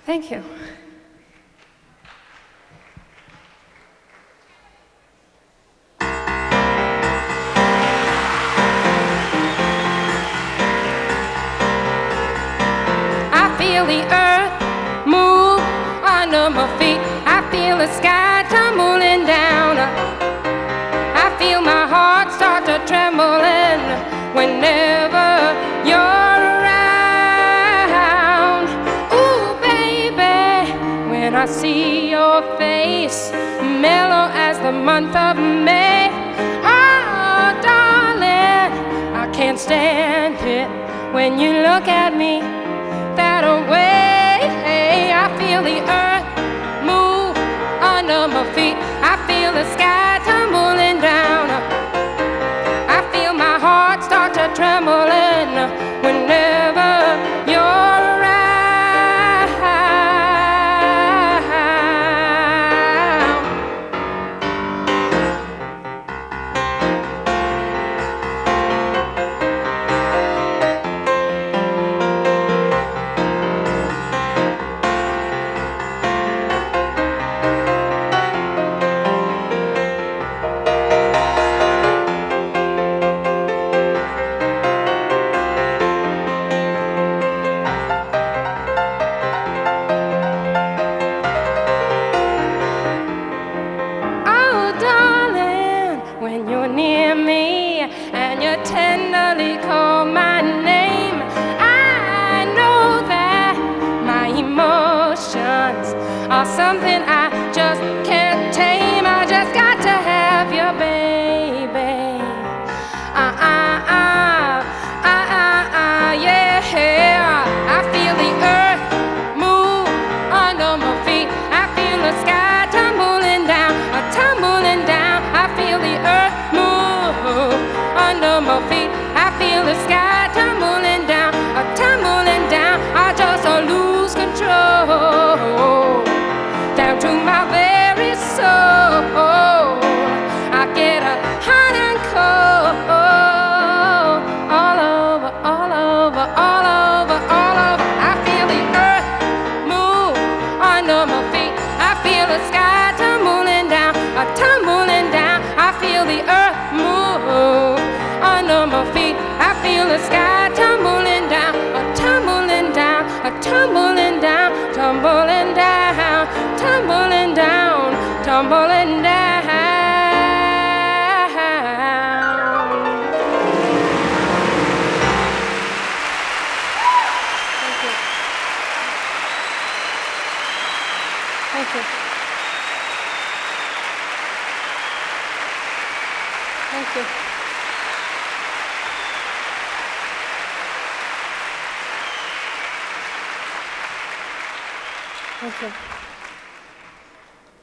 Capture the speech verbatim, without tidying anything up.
Thank you. I feel the earth move under my feet. I feel the sky tumbling down. I feel my heart start to trembling whenever you're around. Ooh, baby, when I see your face, mellow as the month of May. Oh, darling, I can't stand it when you look at me that way. I feel the earth move under my feet. I feel the sky tumbling down. I feel my heart start to trembling whenever you're around. When you're near me and you tenderly call my name, I know that my emotions are something I just can't tame. I just got to have you, baby. Uh, uh, uh, uh, uh, uh, yeah. I feel the earth move under my feet. I feel the sky tumbling down, uh, tumbling down. I feel the earth move under my feet. I feel the sky tumbling down, uh, tumbling down. I just uh, lose control down to my very soul. I get a hot and cold all over, all over, all over, all over. I feel the earth move under my feet. I feel the sky tumbling down, uh, tumbling down. I feel the earth move under my feet. I feel the sky tumbling down, uh, tumbling down, uh, tumbling down, tumbling down, tumbling down, tumbling down. Thank you. Thank you. Thank you.